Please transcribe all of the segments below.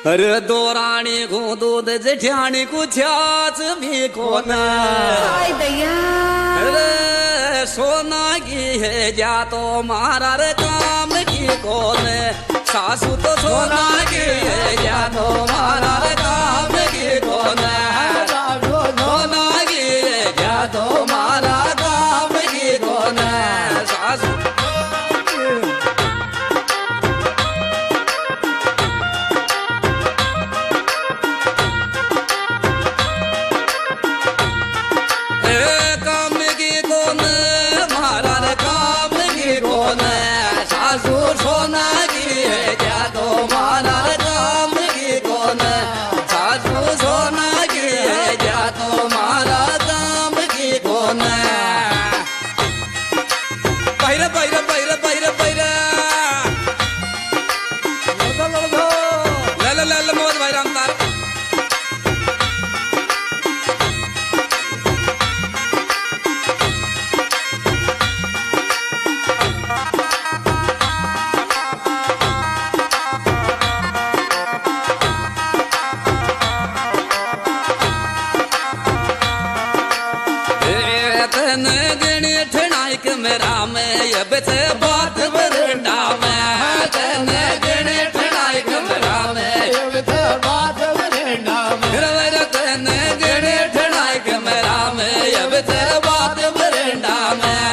अरे दोरानी को दूध जेठानी को छाछ भी कोना। अरे सोना की है जा तो मारा रे काम की कौन। सासू तो सोना की है जा तो मारा रे काम की कौन। सोना की है जा तो मारा काम की कौन। सासू सोना की है क्या तो मारा काम की कौन। सासू सोना की है क्या तो मारा काम की कौन। पैरा पैरा पैरा पैरा पैरा ले ले ले ले मोद भाई राम तार। मेरा में अब से बात बरंडा में तने गणे ठनाई मेरा में अब से बात बरंडा में मेरा तने गणे ठनाई मेरा में अब से बात बरंडा में।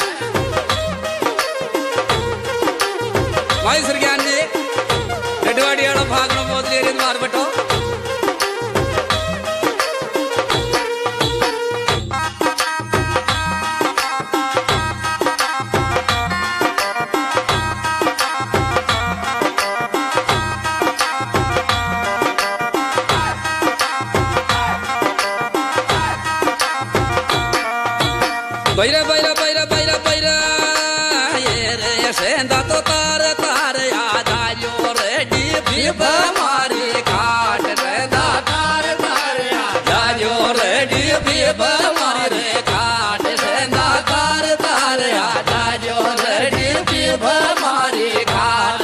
भाई सरज्ञान जी रेडवाड़ी आड़ो भागनो मोदली रे मार बटो। बैरा बैरा बैरा बैरा बैरा ये रे सेंधा तो तार तार याद आयो रे डीपी बमारी खाट सेंधा तार तार याद आयो रे डीपी बमारी खाट सेंधा तार तार याद आयो रे डीपी बमारी खाट।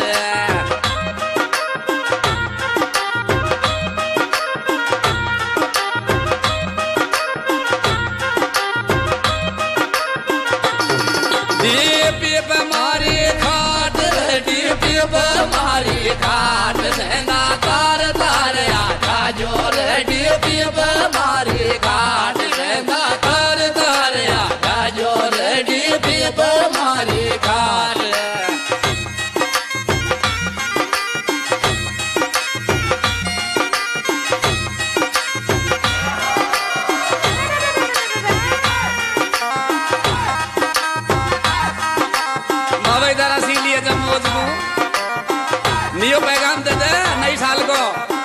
मारी खाट डीपी मारी खाट सेंधा तार तार आजा जोर डीपी मारी खाट सेंधा तार तार आजा जोर डीपी मारी खाट। नियो पैगाम दे दे नई साल को।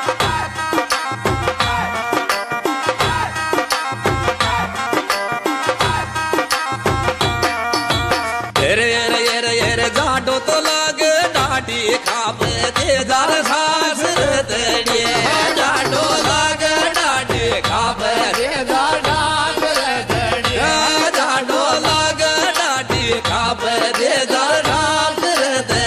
येरे येरे येरे येरे जाडो तो लागे डाडी खाप दे दार सास दे जाडो लागे डाडी खाप दे दार डाक दे जाडो लागे डाडी खाप दे दार डाक दे।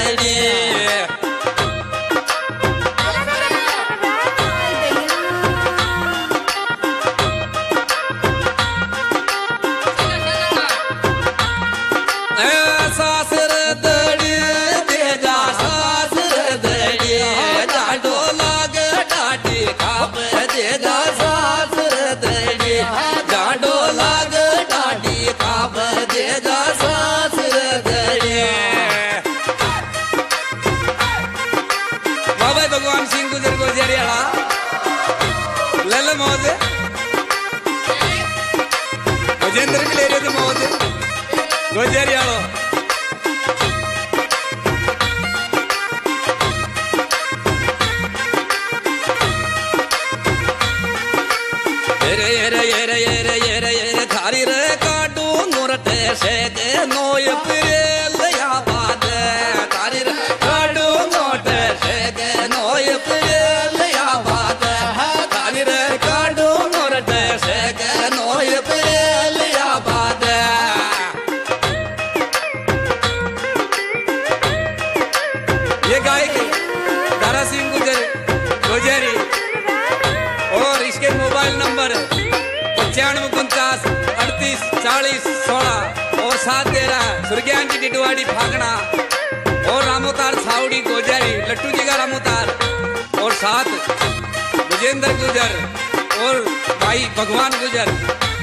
भगवान सिंह गुजर गुजरिया ले ले मौज गजेंद्र के ले रहे थे मौज गुजरिया। येरे येरे येरे येरे येरे येरे थारी रे काटू मुरटे से के नोय पिरे लया बात थारी रे काटू मोटे से के नोय पिरे लया बात थारी रे काटू मुरटे से के नोय पिरे लया बात। ये गायक दारा सिंह गुजर गुजरी और इसके मोबाइल नंबर 9549384016 और 713 सुरग्यांची टिटवाड़ी फागना और रामोतार छावड़ी गोजारी लट्टू जी का रामोतार और 7 विजेंद्र गुजर और भाई भगवान गुजर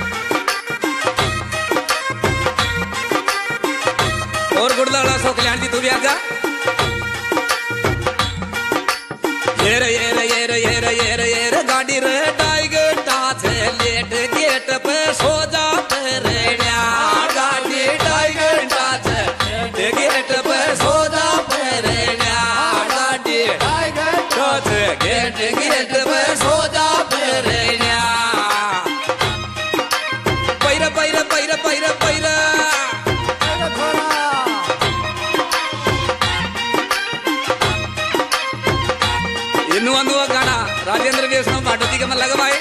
और गुड़दाड़ा सो कल्याण जी तू भी आजा। ये गाड़ी रे टाइगर टाच लेट गेट पे सो जा पेरेण्या गाड़ी टाइगर टाच गेट पे सो जा पेरेण्या गाड़ी टाइगर टाच गेट पे सो जा पेरेण्या पैरा पैरा पैरा पैरा पैरा नुआ गाना राजेंद्र वैष्णव भाटोती के मन लगा भाई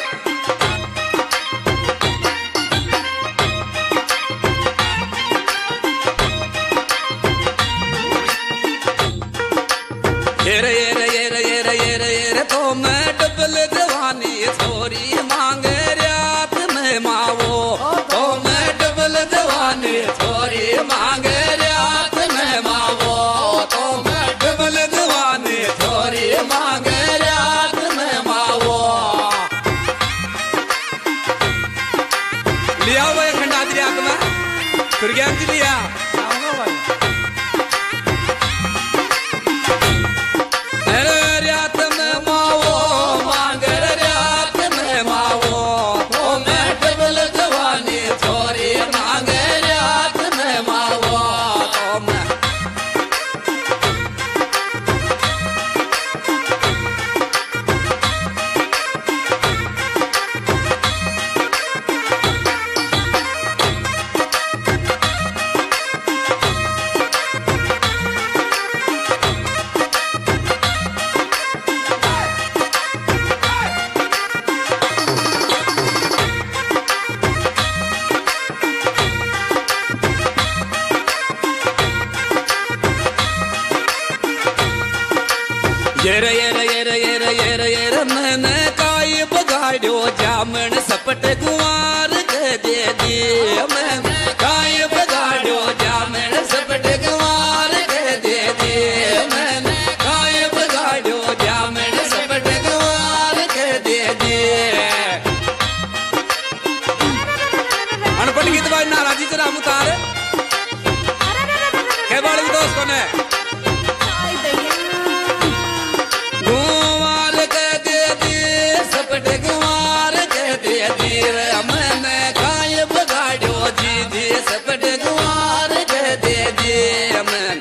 ये तो मैं डबल जवानी छोरी मांग रात में मावो तो मैं डबल जवानी छोरी मांग रात में मावो तो मैं डबल जवानी छोरी मांग लिया हुआ खंडाद्री आग में सुरग्यांची लिया रात में मावो मांग रात में मावो तो मैं डबल जवानी छोरी मांग रात में मावो तो मैं ये मैंने काई बगाड़ो जामन सपट कुंवार के दे दी मैंने काई बगाड़ो जामन सपट कुंवार के दे दी मैंने काई बगाड़ो जामन सपट कुंवार के दे दी अनपढ़ गीत भाई नाराजी से राम उतार के बाड़ी दोस्त को ने मैंने काय बगाड़ो जी जी सपट कुंवार के दे दिए मैं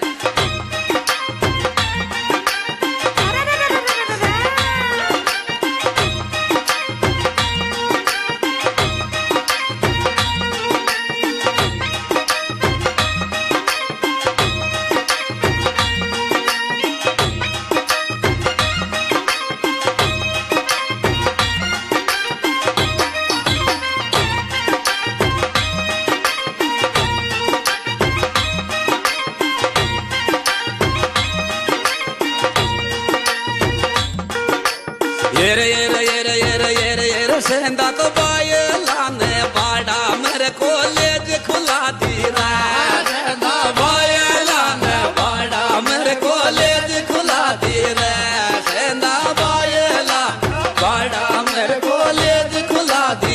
ये सेंधा तो बाय लाने बाड़ा मेरे कॉलेज खुला दी सेंधा बाय लाने बाड़ा मेरे कॉलेज खुला दी सेंधा बाय लाने बाड़ा मेरे कॉलेज खुला दी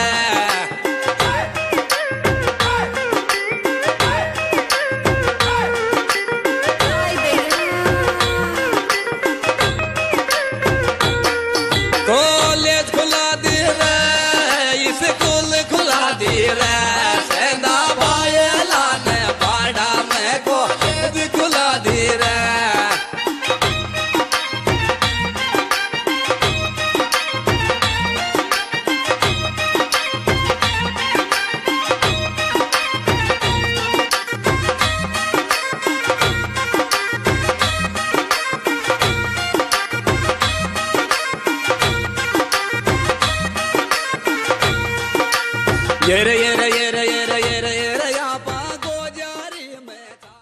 कॉलेज खुला दी स्कूल खुला दी सेंधा बाय लाने बाड़ा में कॉलेज खुला दी ये